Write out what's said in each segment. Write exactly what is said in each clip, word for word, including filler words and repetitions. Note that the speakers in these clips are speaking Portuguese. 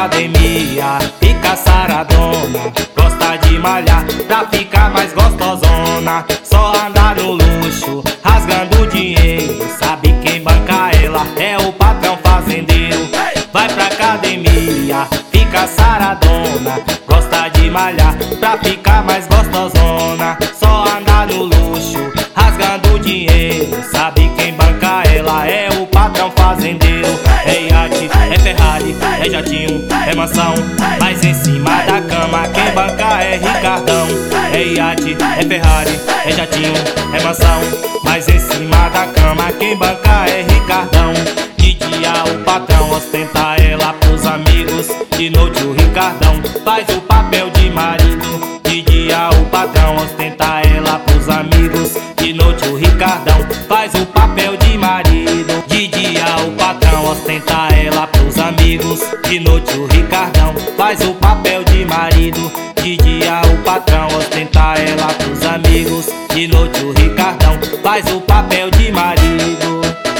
academia, fica saradona, gosta de malhar pra ficar mais gostosona. Só anda no luxo, rasgando dinheiro, sabe quem banca ela é o patrão fazendeiro. Vai pra academia, fica saradona, gosta de malhar pra ficar mais gostosona. Só anda no luxo, rasgando dinheiro, sabe quem banca ela é o patrão fazendeiro. É iate, é Ferrari, é jatinho, é mansão, mas em cima da cama quem banca é Ricardão. É iate, é Ferrari, é jatinho, é mansão, mas em cima da cama quem banca é Ricardão. De dia o patrão ostenta ela pros amigos, de noite o Ricardão faz o papel de marido. De dia o patrão ostenta ela pros amigos, de noite o Ricardão faz o papel de marido. De dia o patrão ostenta ela pros amigos, de noite o Ricardão faz o papel de marido. De dia o patrão ostenta ela pros amigos, de noite o Ricardão faz o papel de marido.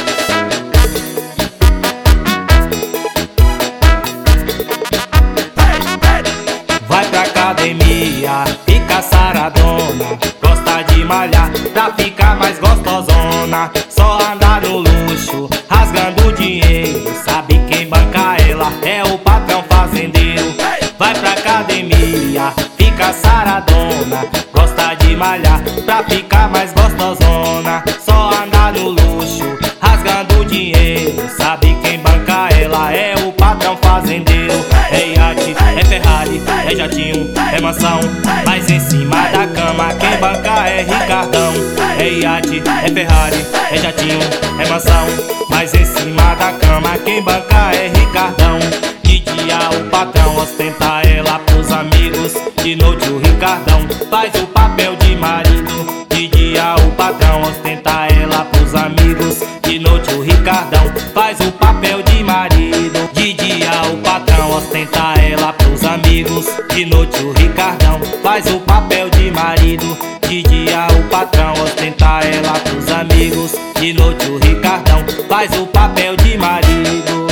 Vai pra academia, fica saradona, gosta de malhar pra ficar mais gostosona. Só anda no luxo, rasgando dinheiro, sabe quem banca ela é o patrão fazendeiro. Vai pra academia, fica saradona, gosta de malhar pra ficar mais gostosona. Só anda no luxo, rasgando dinheiro, sabe quem banca ela é o patrão fazendeiro. É iate, é Ferrari, é jatinho, é mansão, mas em cima da cama quem banca é Ricardão. É iate, é Ferrari, é jatinho, é mansão, mas em cima da cama quem banca é Ricardão. De dia o patrão ostenta ela pros amigos, de noite o Ricardão faz o papel de marido. De dia o patrão ostenta ela pros amigos, de noite o Ricardão faz o papel de marido. De dia o patrão ostenta ela pros amigos, de noite o Ricardão faz o papel de marido. De dia o patrão ostenta ela pros amigos, de noite o Ricardão faz o papel de marido.